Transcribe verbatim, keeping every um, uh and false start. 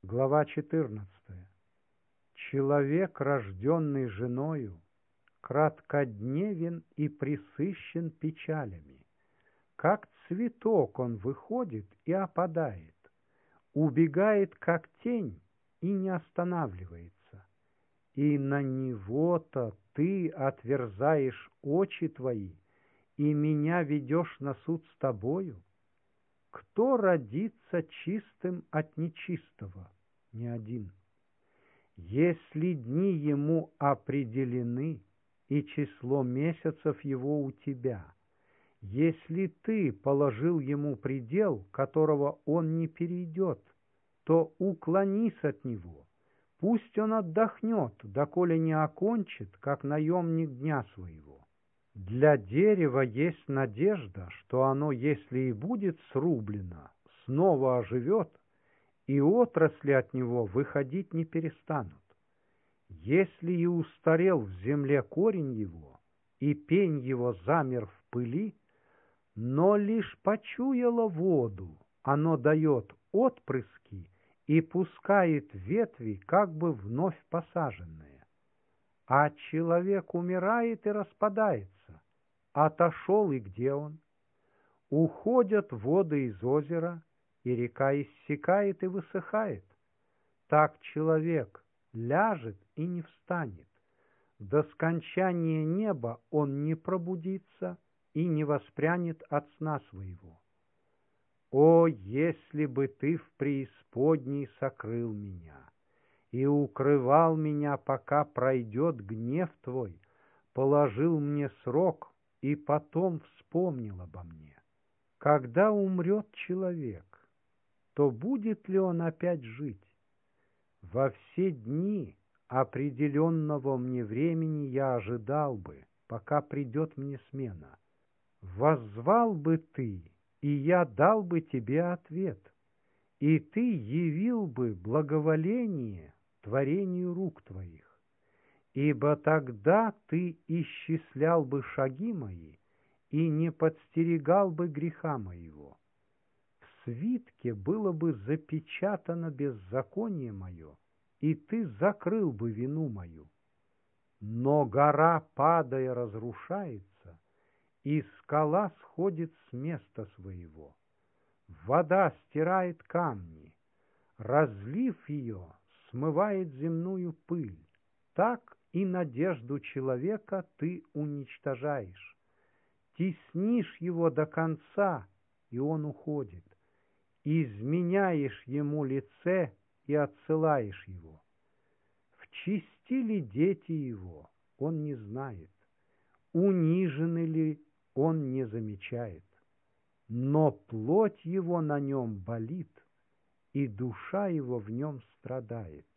Глава четырнадцатая. Человек, рожденный женою, краткодневен и пресыщен печалями. Как цветок он выходит и опадает, убегает, как тень, и не останавливается. И на него-то ты отверзаешь очи твои, и меня ведешь на суд с тобою? Кто родится чистым от нечистого? Ни один. Если дни ему определены, и число месяцев его у тебя, если ты положил ему предел, которого он не перейдет, то уклонись от него, пусть он отдохнет, доколе не окончит, как наемник дня своего. Для дерева есть надежда, что оно, если и будет срублено, снова оживет, и отрасли от него выходить не перестанут. Если и устарел в земле корень его, и пень его замер в пыли, но лишь почуяло воду, оно дает отпрыски и пускает ветви, как бы вновь посаженные. А человек умирает и распадается. Отошел, и где он? Уходят воды из озера, и река иссякает и высыхает. Так человек ляжет и не встанет. До скончания неба он не пробудится и не воспрянет от сна своего. О, если бы ты в преисподней сокрыл меня и укрывал меня, пока пройдет гнев твой, положил мне срок и потом вспомнил обо мне. Когда умрет человек, то будет ли он опять жить? Во все дни определенного мне времени я ожидал бы, пока придет мне смена. Воззвал бы ты, и я дал бы тебе ответ, и ты явил бы благоволение творению рук твоих, ибо тогда ты исчислял бы шаги мои и не подстерегал бы греха моего. В свитке было бы запечатано беззаконие мое, и ты закрыл бы вину мою. Но гора, падая, разрушается, и скала сходит с места своего. Вода стирает камни, разлив ее, смывает земную пыль. Так и надежду человека ты уничтожаешь. Теснишь его до конца, и он уходит. Изменяешь ему лице и отсылаешь его. В чести ли дети его, он не знает, унижены ли, он не замечает. Но плоть его на нем болит, и душа его в нем страдает.